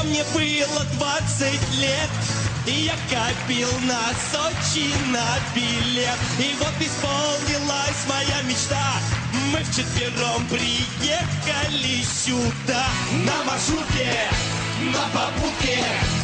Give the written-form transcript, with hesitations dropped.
мне было 20 лет, и я копил на Сочи на билет. И вот исполнилась моя мечта. Мы вчетвером приехали сюда. На маршрутке, на попутке,